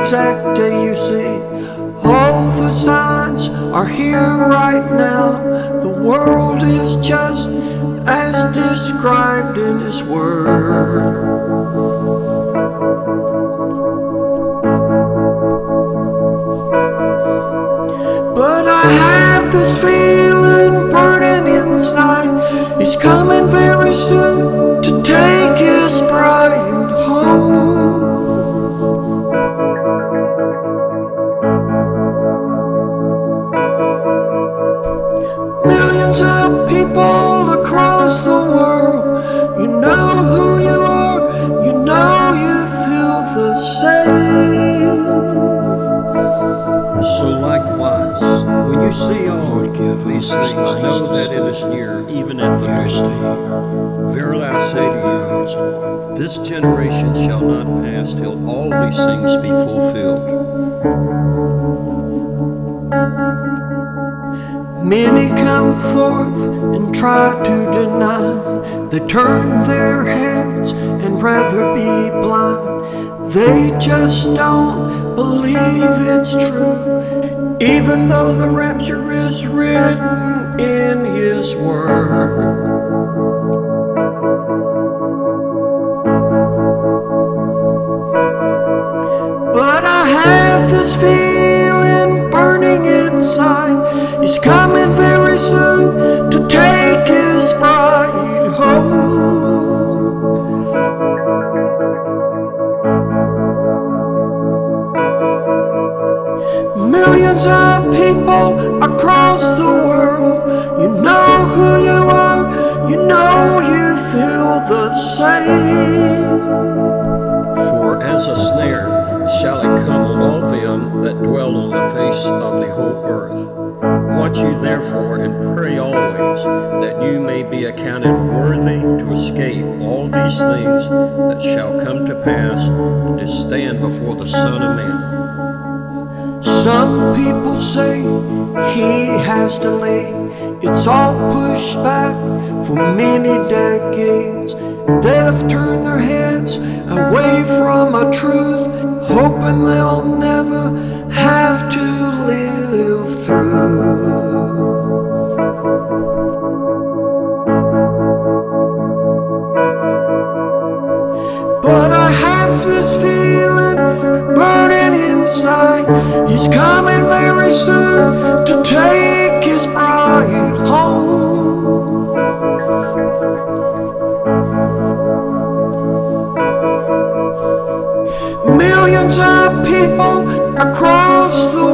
exact day you see. All the signs are here right now. The world is just as described in His Word. But I have this feeling burning inside. He's coming very soon to take His bride home. Millions of people across the world, you know who you are, you know you feel the same. So likewise, when you see all these things, know that it is near, even at the door. Verily I say to you, this generation shall not pass till all these things be fulfilled. Many come forth and try to deny. They turn their heads and rather be blind. They just don't believe it's true, even though the rapture is written in His Word. But I have this feeling burning inside. He's coming very soon to take His bride home. Millions of people across the world, you know who you are, you know you feel the same. For as a snare shall it come on all them that dwell on the face of the whole earth. Watch you therefore and pray always, that you may be accounted worthy to escape all these things that shall come to pass, and to stand before the Son of Man. Some people say He has delayed. It's all pushed back for many decades. They've turned their heads away from a truth, hoping they'll never have to live through. But I have this feeling burning inside. He's coming very soon to take His bride home. Millions of people across the